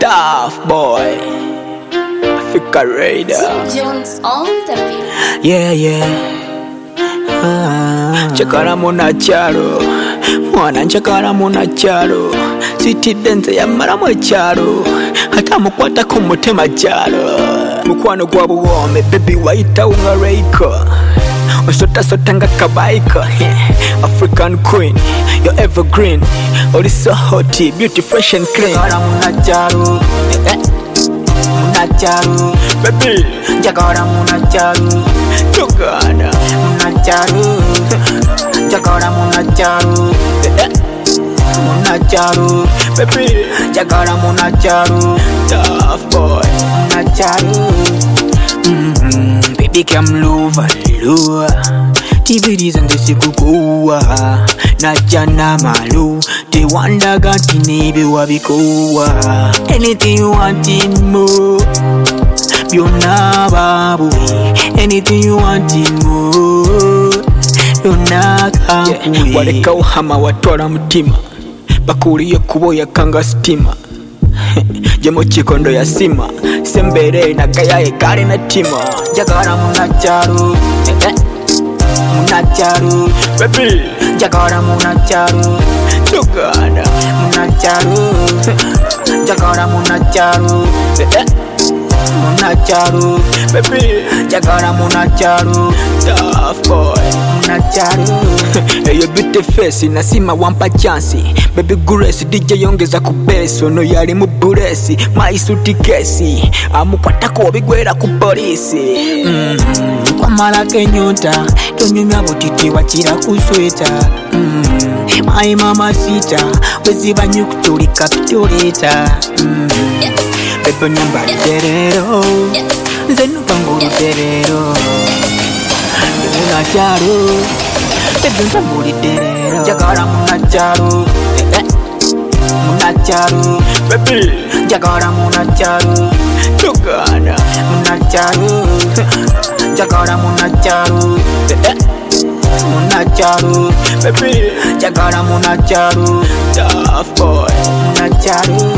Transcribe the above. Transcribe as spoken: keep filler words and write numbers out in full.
Tough boy, Africa Raider. Jones on the beat. Yeah, yeah. Ah. Chakara muna charo, mwana chakara muna charo. City dance ya mara mwe charo, hata mukwata kumutema charo. Mukwano gwa buwome, baby waita unga reiko. Osota sota nga kabaika. African queen, you're evergreen. All is so hot, beauty fresh and clean. Chakara muna charo, muna charo, baby. Chakara muna charo, chakara muna charo, chakara muna charo, muna charo, baby. Chakara muna charo, tough boy, muna charo. Mm-hmm. Baby come lova lua, tibidi zange sikukuwa. Najana malu, te wanda gati nebe wabikuwa. Anything you want in more, Yona babu. Anything you want in more, Yona kampuye. Waleka uhama watwala mutima, bakuli yokubo ya kanga stima. Jemo chikondo ya sima, sembere na kaya ekari na tima. Chakara muna charo, muna charo, baby. Chakara muna charo, chakara muna charo, chakara muna charo, muna charo, baby. Chakara muna charo, tough boy, muna charo. Hey, your beauty face inasima wampa chansi. Baby Grace D J yongeza kubeso. No yali muburesi, maisuti kesi. Amukwata ko bigwera ku polisi. Mm. Kwa mala kenyota, tonyumya butiti wachira kusweta. Mm. My mama sita, wezi banyu kutulika pituleta. Mm. Pepo nyamba literero, nzenu kanguru terero. Muna charo, pepo nyamba literero. Chakara muna charo, muna charo, baby. Chakara muna charo, chakara muna charo, chakara muna charo, muna charo, baby. Chakara muna charo, tough boy, muna charo.